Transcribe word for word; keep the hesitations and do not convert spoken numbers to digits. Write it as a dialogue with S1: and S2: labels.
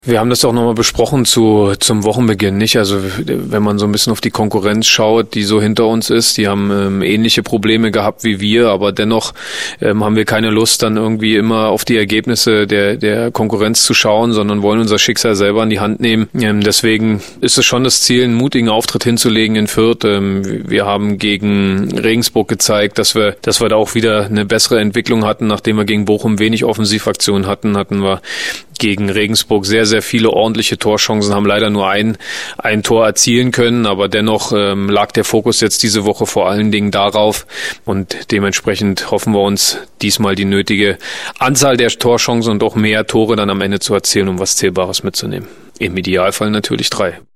S1: Wir haben das auch nochmal besprochen zu zum Wochenbeginn, nicht? Also wenn man so ein bisschen auf die Konkurrenz schaut, die so hinter uns ist, die haben ähm, ähnliche Probleme gehabt wie wir, aber dennoch ähm, haben wir keine Lust, dann irgendwie immer auf die Ergebnisse der der Konkurrenz zu schauen, sondern wollen unser Schicksal selber in die Hand nehmen. Ähm, deswegen ist es schon das Ziel, einen mutigen Auftritt hinzulegen in Fürth. Ähm, wir haben gegen Regensburg gezeigt, dass wir dass wir da auch wieder eine bessere Entwicklung hatten, nachdem wir gegen Bochum wenig Offensivaktionen hatten, hatten wir gegen Regensburg sehr, sehr viele ordentliche Torchancen, haben leider nur ein, ein Tor erzielen können, aber dennoch ähm, lag der Fokus jetzt diese Woche vor allen Dingen darauf und dementsprechend hoffen wir uns diesmal die nötige Anzahl der Torchancen und auch mehr Tore dann am Ende zu erzielen, um was Zählbares mitzunehmen. Im Idealfall natürlich drei.